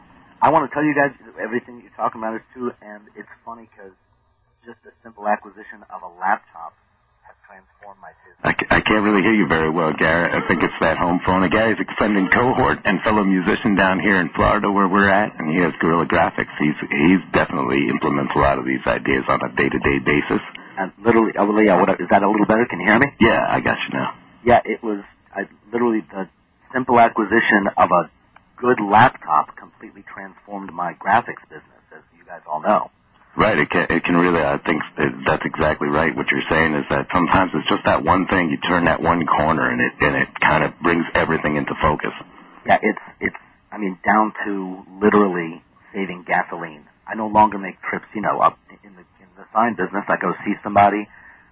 I want to tell you guys everything you're talking about is true, and it's funny because just a simple acquisition of a laptop has transformed my business. I, I can't really hear you very well, Gary. I think it's that home phone. Gary's a friend and cohort and fellow musician down here in Florida where we're at, and he has Guerrilla Graphics. He's he's definitely implements a lot of these ideas on a day-to-day basis. And literally, oh, yeah, what, is that a little better? Can you hear me? Yeah, I got you now. Yeah, it was I, literally the simple acquisition of a good laptop completely transformed my graphics business, as you guys all know. Right, it can, it can really, I think that's exactly right. What you're saying is that sometimes it's just that one thing, you turn that one corner and it, and it kind of brings everything into focus. Yeah, it's, it's, I mean, down to literally saving gasoline. I no longer make trips, you know, up in the, in the sign business. I go see somebody,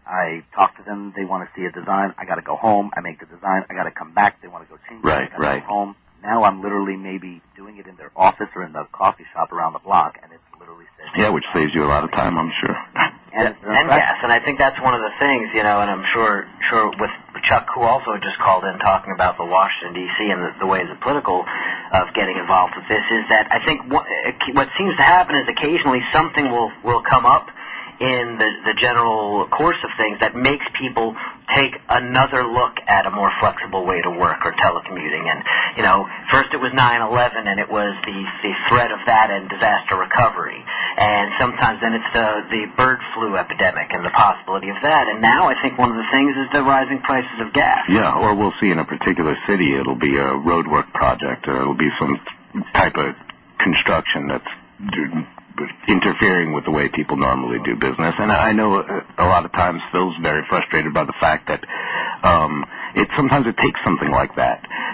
I talk to them, they want to see a design, I gotta go home, I make the design, I gotta come back, they want to go change it, right, I gotta right. go home. Now I'm literally maybe doing it in their office or in the coffee shop around the block, and it's literally saving. Yeah, which saves you a lot of time, I'm sure. And, and gas, and I think that's one of the things, you know, and I'm sure sure with Chuck, who also just called in talking about the Washington, D C and the, the ways of political of getting involved with this, is that I think what, what seems to happen is occasionally something will, will come up in the, the general course of things that makes people take another look at a more flexible way to work or telecommuting. And, you know, first it was nine eleven and it was the, the threat of that and disaster recovery. And sometimes then it's the, the bird flu epidemic and the possibility of that. And now I think one of the things is the rising prices of gas. Yeah, or we'll see in a particular city it'll be a roadwork project or it'll be some type of construction that's interfering with the way people normally do business. And I know a lot of times Phil's very frustrated by the fact that um, it sometimes it takes something like that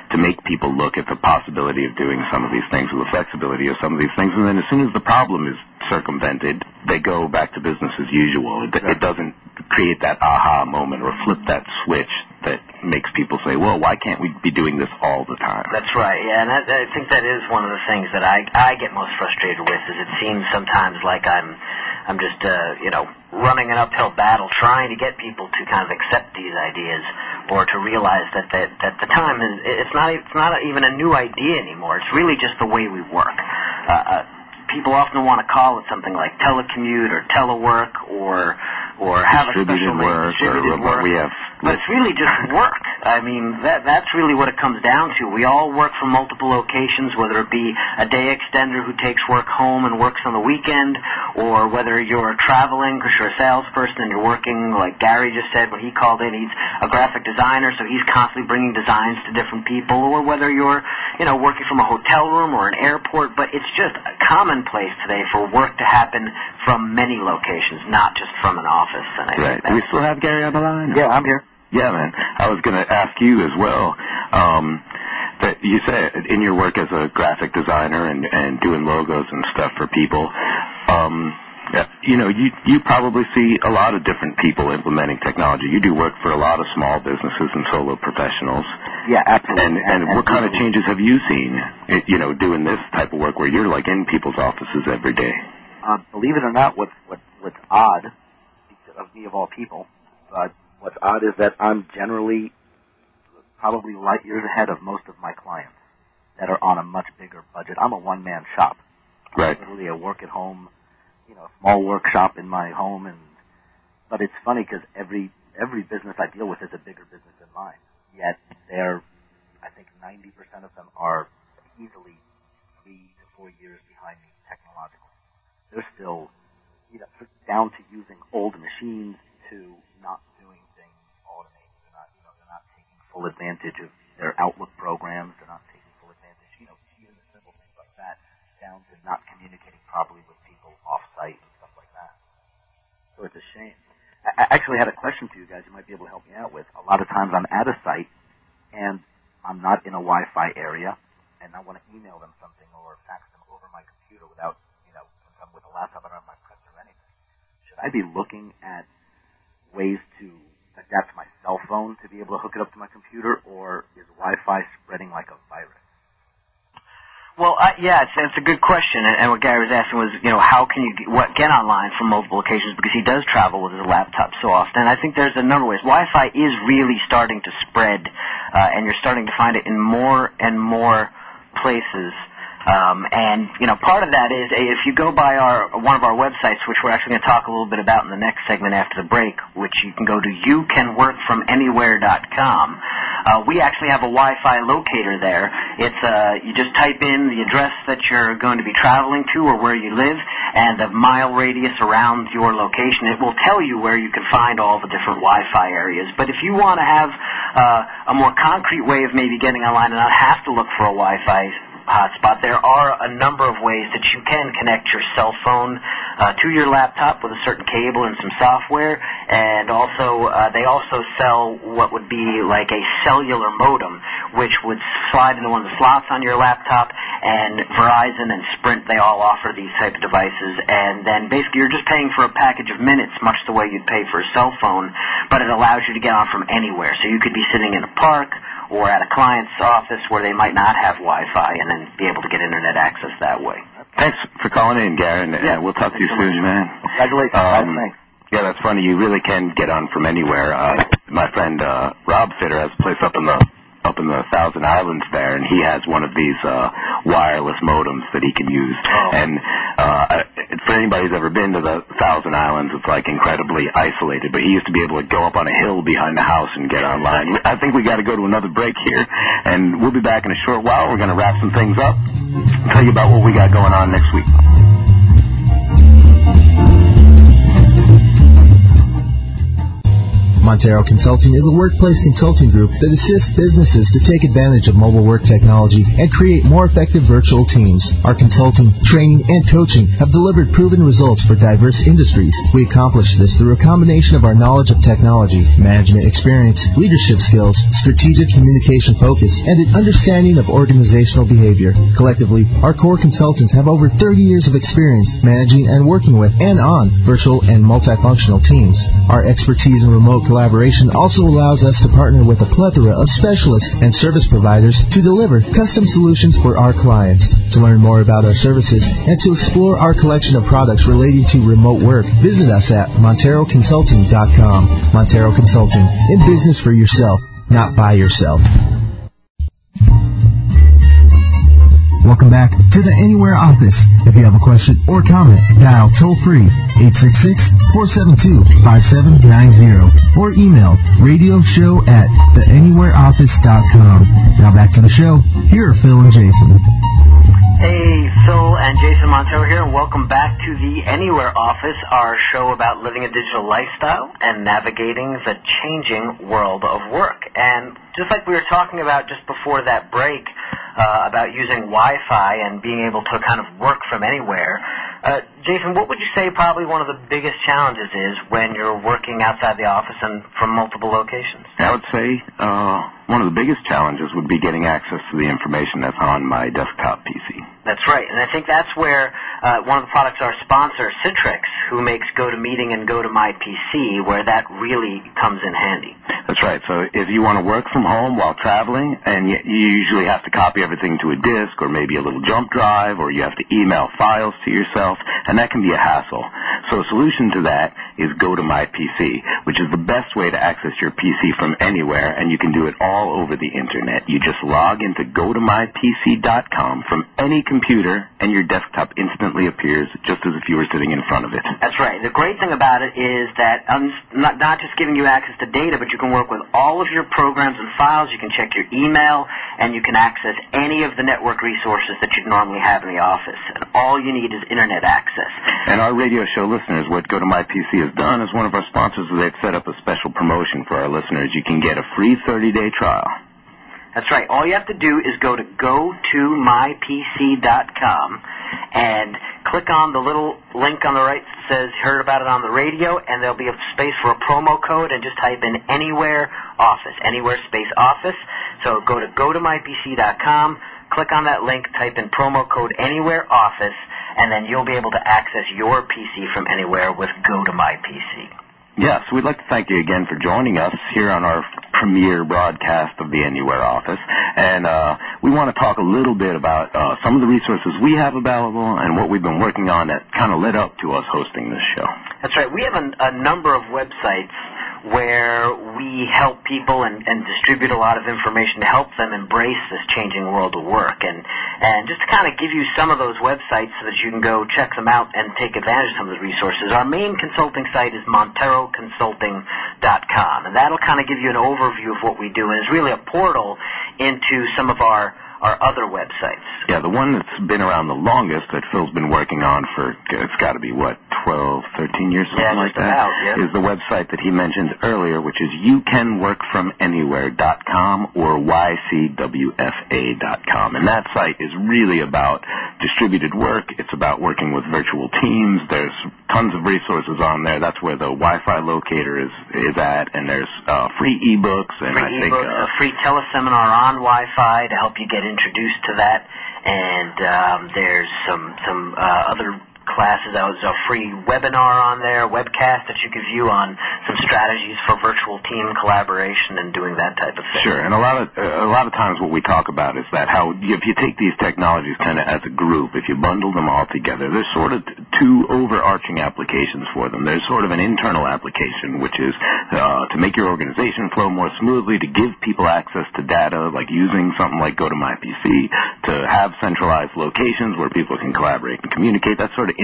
to make people look at the possibility of doing some of these things or the flexibility of some of these things. And then as soon as the problem is circumvented, they go back to business as usual. It, it doesn't create that aha moment or flip that switch that makes people say, well, why can't we be doing this all the time? That's right, yeah, and I, I think that is one of the things that I, I get most frustrated with, is it seems sometimes like I'm I'm just, uh, you know, running an uphill battle trying to get people to kind of accept these ideas or to realize that, that, that the time is, it's not, it's not even a new idea anymore. It's really just the way we work. Uh, uh, people often want to call it something like telecommute or telework or or have a special name, work, distributed or work. We have but it's really just work. I mean, that that's really what it comes down to. We all work from multiple locations, whether it be a day extender who takes work home and works on the weekend, or whether you're traveling because you're a salesperson and you're working, like Gary just said when he called in, he's a graphic designer, so he's constantly bringing designs to different people, or whether you're, you know, working from a hotel room or an airport. But it's just commonplace today for work to happen from many locations, not just from an office. And I right. think We still have Gary on the line? Yeah, I'm here. Yeah, man. I was going to ask you as well. Um, that you said in your work as a graphic designer and, and doing logos and stuff for people, um, yeah, you know, you you probably see a lot of different people implementing technology. You do work for a lot of small businesses and solo professionals. Yeah, absolutely. And, and, and what kind of changes have you seen, you know, doing this type of work where you're like in people's offices every day? Uh, believe it or not, what's what, what's odd, of me of all people, uh, what's odd is that I'm generally probably light years ahead of most of my clients that are on a much bigger budget. I'm a one-man shop. Right. I'm literally a work-at-home, you know, small workshop in my home, and but it's funny because every every business I deal with is a bigger business than mine. Yet they're, I think, ninety percent of them are easily three to four years behind me technologically. They're still, you know, down to using old machines to not doing things automated. They're not, you know, they're not taking full advantage of their Outlook programs. They're not taking full advantage, you know, even the simple things like that, down to not communicating properly with people off-site and stuff like that. So it's a shame. I actually had a question for you guys you might be able to help me out with. A lot of times I'm at a site and I'm not in a Wi-Fi area and I want to email them something or fax them over my computer without, you know, with a laptop or my printer or anything. Should I be looking at ways to adapt my cell phone to be able to hook it up to my computer, or is Wi-Fi spreading like a virus? Well, uh, yeah, it's, it's a good question, and, and what Gary was asking was, you know, how can you get, what, get online from multiple locations, because he does travel with his laptop so often. And I think there's a number of ways. Wi-Fi is really starting to spread, uh, and you're starting to find it in more and more places. Um, and, you know, part of that is, if you go by our one of our websites, which we're actually going to talk a little bit about in the next segment after the break, which you can go to you can work from anywhere dot com. Uh, we actually have a Wi-Fi locator there. It's, uh, you just type in the address that you're going to be traveling to or where you live and the mile radius around your location. It will tell you where you can find all the different Wi-Fi areas. But if you want to have uh, a more concrete way of maybe getting online and not have to look for a Wi-Fi hotspot, there are a number of ways that you can connect your cell phone uh, to your laptop with a certain cable and some software, and also uh, they also sell what would be like a cellular modem, which would slide into one of the slots on your laptop, and Verizon and Sprint, they all offer these type of devices, and then basically you're just paying for a package of minutes, much the way you'd pay for a cell phone, but it allows you to get on from anywhere. So you could be sitting in a park or at a client's office where they might not have Wi-Fi, and then be able to get internet access that way. Thanks for calling in, Gary, and yeah, uh, we'll talk to you soon, man. Congratulations, um, guys. Thanks. Yeah, that's funny. You really can get on from anywhere. Uh, my friend uh, Rob Fitter has a place up in the up in the Thousand Islands there, and he has one of these uh, wireless modems that he can use. Oh. And uh, for anybody who's ever been to the Thousand Islands, it's like incredibly isolated. But he used to be able to go up on a hill behind the house and get online. I think we got to go to another break here, and we'll be back in a short while. We're going to wrap some things up, tell you about what we got going on next week. Montero Consulting is a workplace consulting group that assists businesses to take advantage of mobile work technology and create more effective virtual teams. Our consulting, training, and coaching have delivered proven results for diverse industries. We accomplish this through a combination of our knowledge of technology, management experience, leadership skills, strategic communication focus, and an understanding of organizational behavior. Collectively, our core consultants have over thirty years of experience managing and working with and on virtual and multifunctional teams. Our expertise in remote collaboration also allows us to partner with a plethora of specialists and service providers to deliver custom solutions for our clients. To learn more about our services and to explore our collection of products relating to remote work, visit us at Montero Consulting dot com. Montero Consulting, in business for yourself, not by yourself. Welcome back to the Anywhere office. If you have a question or comment, dial toll-free eight six six, four seven two, five seven nine zero or email radio show at the anywhere office dot com. Now back to the show. Here are Phil and Jason. Hey, Phil and Jason Montero here, and welcome back to the Anywhere Office, our show about living a digital lifestyle and navigating the changing world of work. And just like we were talking about just before that break, Uh, about using Wi-Fi and being able to kind of work from anywhere. Uh, Jason, what would you say probably one of the biggest challenges is when you're working outside the office and from multiple locations? I would say uh, one of the biggest challenges would be getting access to the information that's on my desktop P C. That's right, and I think that's where uh, one of the products our sponsor, Citrix, who makes GoToMeeting and GoToMyPC, where that really comes in handy. That's right. So if you want to work from home while traveling, and you, you usually have to copy everything to a disk or maybe a little jump drive, or you have to email files to yourself, and that can be a hassle. So a solution to that is GoToMyPC, which is the best way to access your P C from anywhere, and you can do it all over the Internet. You just log into go to my P C dot com from any computer, and your desktop instantly appears just as if you were sitting in front of it. That's right. The great thing about it is that um, not, not just giving you access to data, but you can work with all of your programs and files. You can check your email, and you can access any of the network resources that you'd normally have in the office. And all you need is Internet access. And our radio show listeners, what GoToMyPC has done is one of our sponsors, they've set up a special promotion for our listeners. You can get a free thirty-day trial. That's right. All you have to do is go to go to my P C dot com and click on the little link on the right that says heard about it on the radio, and there'll be a space for a promo code, and just type in Anywhere Office, Anywhere space Office. So go to go to my P C dot com, click on that link, type in promo code Anywhere Office, and then you'll be able to access your P C from anywhere with GoToMyPC. Yes, we'd like to thank you again for joining us here on our premiere broadcast of the Anywhere Office. And uh, we want to talk a little bit about uh, some of the resources we have available and what we've been working on that kind of led up to us hosting this show. That's right. We have a, a number of websites where we help people and, and distribute a lot of information to help them embrace this changing world of work. And, and just to kind of give you some of those websites so that you can go check them out and take advantage of some of the resources, our main consulting site is Montero Consulting dot com, and that'll kind of give you an overview of what we do, and it's really a portal into some of our our other websites. Yeah, the one that's been around the longest that Phil's been working on for, it's got to be, what, twelve, thirteen years, something yeah, like that, about, yeah. is the website that he mentioned earlier, which is you can work from anywhere dot com or Y C W F A dot com. And that site is really about distributed work. It's about working with virtual teams. There's tons of resources on there. That's where the Wi-Fi locator is is at, and there's uh, free ebooks. And free I think, ebooks, uh, a free teleseminar on Wi-Fi to help you get introduced to that, and um, there's some some uh, other classes. That was a free webinar on there, webcast that you could view on some strategies for virtual team collaboration and doing that type of thing. Sure, and a lot of uh, a lot of times what we talk about is that how if you take these technologies kind of as a group, if you bundle them all together, there's sort of two overarching applications for them. There's sort of an internal application, which is uh, to make your organization flow more smoothly, to give people access to data, like using something like GoToMyPC, to have centralized locations where people can collaborate and communicate. That's sort of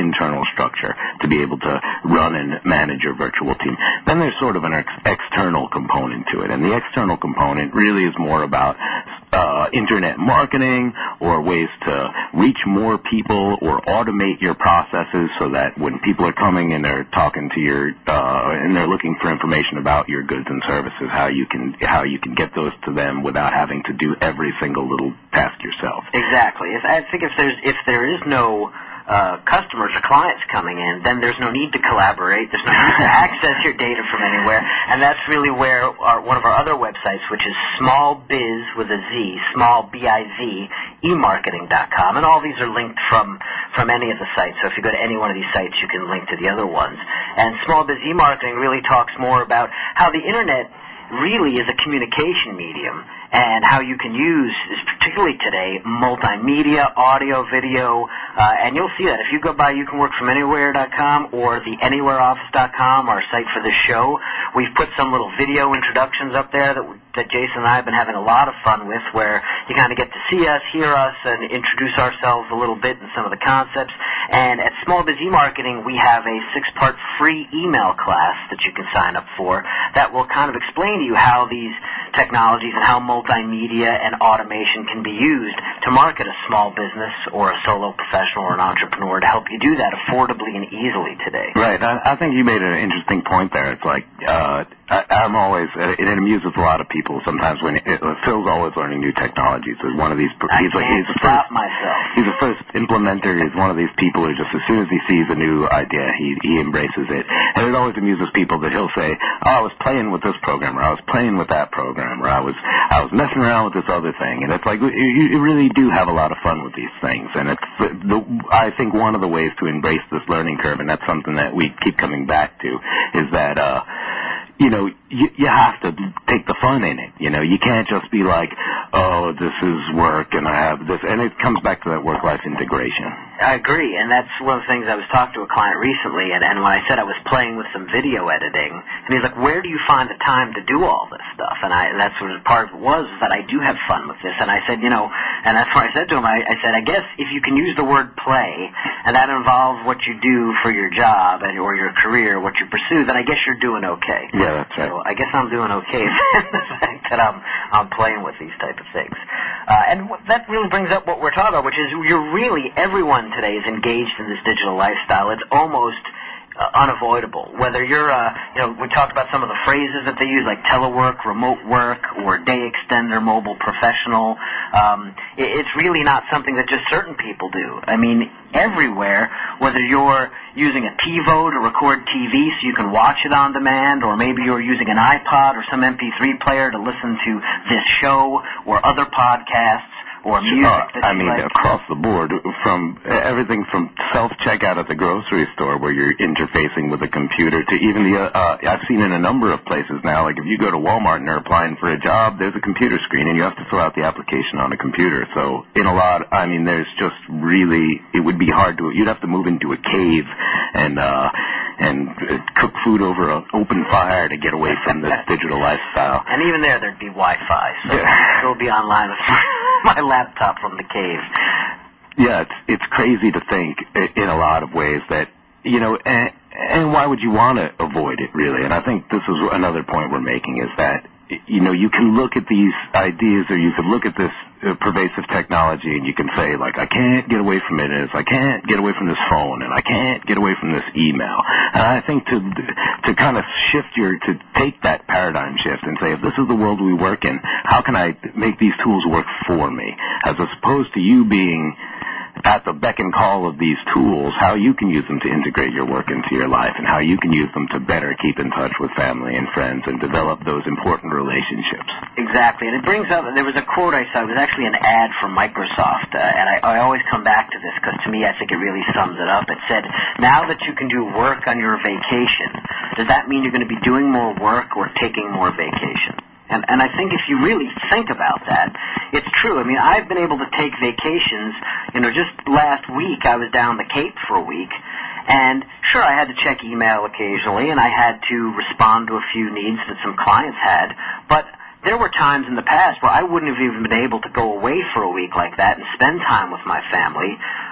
internal structure to be able to run and manage your virtual team. Then there's sort of an ex- external component to it, and the external component really is more about uh, internet marketing or ways to reach more people or automate your processes so that when people are coming and they're talking to your uh, and they're looking for information about your goods and services, how you can how you can get those to them without having to do every single little task yourself. Exactly. If, I think if there's if there is no uh, customers or clients coming in, then there's no need to collaborate. There's no need to access your data from anywhere, and that's really where our, one of our other websites, which is smallbiz with a Z, small B I Z, emarketing dot com, and all these are linked from from any of the sites. So if you go to any one of these sites, you can link to the other ones. And Small Biz eMarketing really talks more about how the internet really is a communication medium, and how you can use, particularly today, multimedia, audio, video, uh, and you'll see that if you go by you can work from anywhere dot com or the anywhere office dot com, our site for this show. We've put some little video introductions up there that, that Jason and I have been having a lot of fun with, where you kind of get to see us, hear us, and introduce ourselves a little bit and some of the concepts. And at Small Biz eMarketing, we have a six-part free email class that you can sign up for that will kind of explain to you how these technologies and how multimedia and automation can be used to market a small business or a solo professional or an entrepreneur, to help you do that affordably and easily today. Right. I, I think you made an interesting point there. It's like uh, I, I'm always it, it amuses a lot of people sometimes when it, Phil's always learning new technologies. He's one of these. I he's can't like he's the stop first. myself. He's the first implementer. He's one of these people who just as soon as he sees a new idea, he he embraces it. And it always amuses people that he'll say, "Oh, I was playing with this program, or I was playing with that program, or I was I was messing around with this other thing." And it's like you, you really do have a lot of fun with these things. And it's the, I think one of the ways to embrace this learning curve, and that's something that we keep coming back to, is that uh, you know you, you have to take the fun in it. You know, you can't just be like, oh, this is work and I have this, and it comes back to that work-life integration. I agree, and that's one of the things I was talking to a client recently, and, and when I said I was playing with some video editing, and he's like, where do you find the time to do all this stuff? And I, and that's what part of it was, is that I do have fun with this, and I said, you know, and that's what I said to him, I, I said, I guess if you can use the word play, and that involves what you do for your job and or your career, what you pursue, then I guess you're doing okay. Yeah, that's right. So I guess I'm doing okay with the fact that I'm, I'm playing with these type of things. Uh, and w- that really brings up what we're talking about, which is you're really, everyone today is engaged in this digital lifestyle. It's almost uh, unavoidable. Whether you're, uh, you know, we talked about some of the phrases that they use, like telework, remote work, or day extender, mobile professional. Um, it, it's really not something that just certain people do. I mean, everywhere, whether you're using a TiVo to record T V so you can watch it on demand, or maybe you're using an iPod or some M P three player to listen to this show or other podcasts or music. Uh, that I you mean, like. across the board, from everything from self-checkout at the grocery store where you're interfacing with a computer to even the, uh, uh, I've seen in a number of places now, like if you go to Walmart and are applying for a job, there's a computer screen and you have to fill out the application on a computer. So in a lot, I mean, there's just really, it would be hard to, you'd have to move into a cave and, uh, and uh, cook food over an open fire to get away from this digital lifestyle. And even there, there'd be Wi-Fi, so Yeah. I'd still be online with my laptop from the cave. Yeah, it's it's crazy to think in a lot of ways that, you know, and, and why would you want to avoid it, really? And I think this is another point we're making, is that, you know, you can look at these ideas, or you can look at this uh, pervasive technology, and you can say, like, I can't get away from it, and it's, I can't get away from this phone, and I can't get away from this email. And I think to to kind of shift your, to take that paradigm shift and say, if this is the world we work in, how can I make these tools work for me? As opposed to you being at the beck and call of these tools, how you can use them to integrate your work into your life, and how you can use them to better keep in touch with family and friends and develop those important relationships. Exactly, and it brings up, there was a quote I saw, it was actually an ad from Microsoft, uh, and I, I always come back to this because to me I think it really sums it up. It said, now that you can do work on your vacation, does that mean you're going to be doing more work or taking more vacation? And, and I think if you really think about that, it's true. I mean, I've been able to take vacations. You know, just last week I was down the Cape for a week, and sure, I had to check email occasionally, and I had to respond to a few needs that some clients had, but there were times in the past where I wouldn't have even been able to go away for a week like that and spend time with my family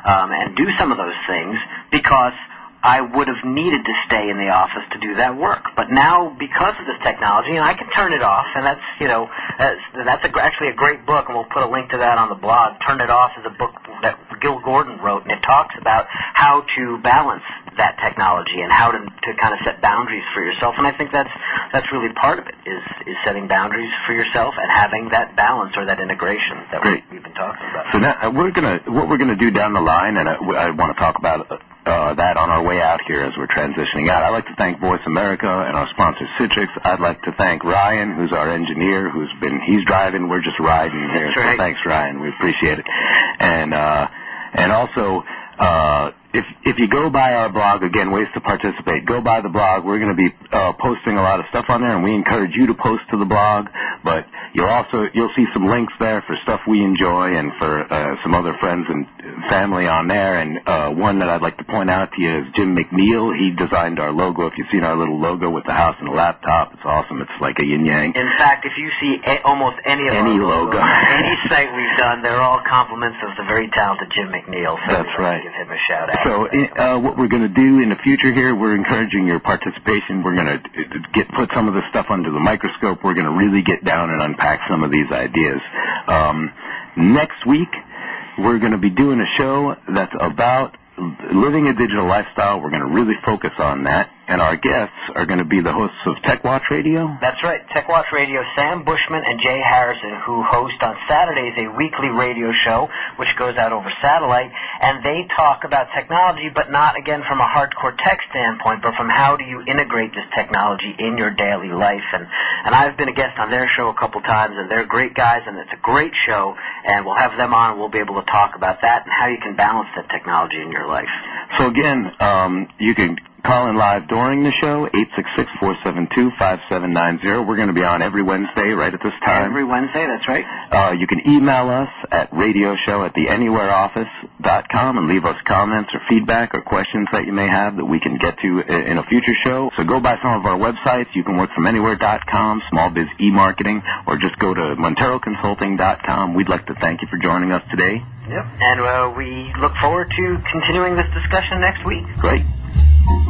um, and do some of those things because I would have needed to stay in the office to do that work. But now, because of this technology, and I can turn it off, and that's, you know, that's, that's a, actually a great book, and we'll put a link to that on the blog. Turn It Off is a book that Gil Gordon wrote, and it talks about how to balance that technology and how to, to kind of set boundaries for yourself. And I think that's that's really part of it, is, is setting boundaries for yourself and having that balance or that integration that we, we've been talking about. So now, we're gonna, what we're going to do down the line, and I, I want to talk about Uh, that on our way out here as we're transitioning out. I'd like to thank Voice America and our sponsor Citrix. I'd like to thank Ryan, who's our engineer, who's been, he's driving, we're just riding here. That's right. So thanks, Ryan. We appreciate it. And, uh, and also, uh, if, if you go by our blog, again, ways to participate, go by the blog. We're going to be, uh, posting a lot of stuff on there, and we encourage you to post to the blog, but you'll also, you'll see some links there for stuff we enjoy and for, uh, some other friends and family on there. And, uh, one that I'd like to point out to you is Jim McNeil. He designed our logo. If you've seen our little logo with the house and the laptop, it's awesome. It's like a yin-yang. In fact, if you see a- almost any of Any our logo. logos, any site we've done, they're all compliments of the very talented Jim McNeil. So That's we'd like right. to give him a shout out. So, uh, what we're going to do in the future here, we're encouraging your participation. We're going to get put some of this stuff under the microscope. We're going to really get down and unpack some of these ideas. Um, next week, we're going to be doing a show that's about living a digital lifestyle. We're going to really focus on that. And our guests are going to be the hosts of Tech Watch Radio. That's right. Tech Watch Radio, Sam Bushman and Jay Harrison, who host on Saturdays a weekly radio show, which goes out over satellite. And they talk about technology, but not, again, from a hardcore tech standpoint, but from how do you integrate this technology in your daily life. And, and I've been a guest on their show a couple times, and they're great guys, and it's a great show. And we'll have them on, and we'll be able to talk about that and how you can balance that technology in your life. So, again, um, you can call in live during the show, eight six six, four seven two, five seven nine zero. We're going to be on every Wednesday right at this time. Every Wednesday, that's right. Uh, you can email us at radioshow at the anywhere office dot com and leave us comments or feedback or questions that you may have that we can get to in a future show. So go by some of our websites. You can work from anywhere dot com, Small Biz E-Marketing, or just go to montero consulting dot com. We'd like to thank you for joining us today. Yep. And uh, we look forward to continuing this discussion next week. Great.